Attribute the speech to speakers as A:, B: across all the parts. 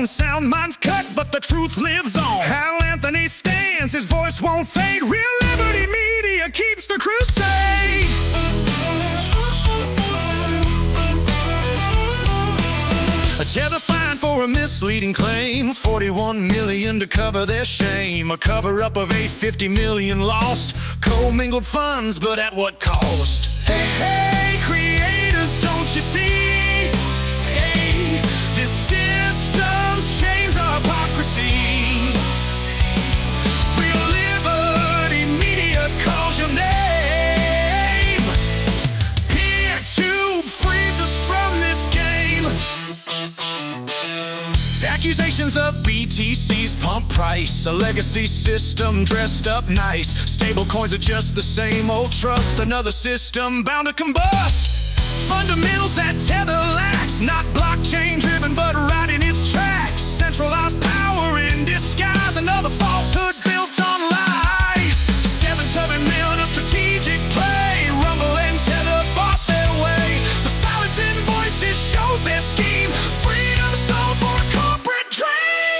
A: Sound minds cut, but the truth lives on. Hal Anthony stands, his voice won't fade. Real Liberty Media keeps the crusade. A tether fine for a misleading claim, 41 million to cover their shame. A cover-up of 850 million lost, commingled funds, but at what cost? Hey, hey, creators, don't you see? Hey, this system's chains of hypocrisy. Real Liberty Media calls your name. PeerTube frees us from this game. Accusations of BTC's pump price, a legacy system dressed up nice. Stable coins are just the same old trust, another system bound to combust. Fundamentals that Tether lacks, not blockchain driven but right in its tracks. Centralized power in disguise, another falsehood built on lies. 7 million, a strategic play. Rumble and Tether bought their way. The silence in voices shows their scheme. Freedom sold for a corporate dream.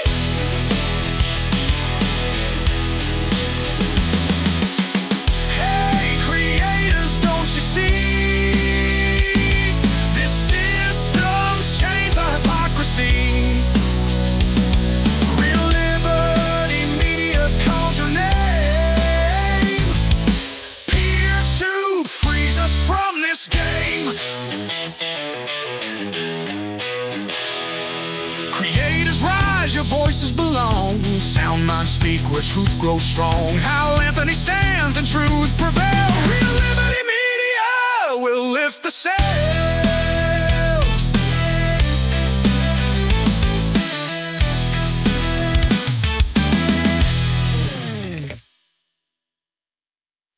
A: Hey, creators, don't you see? This system's chains of hypocrisy. Real Liberty Media calls your name. PeerTube frees us from this game. Creators rise, your voices belong. Sound minds speak where truth grows strong. Hal Anthony stands and truth prevails. Real Liberty Media will lift the sail.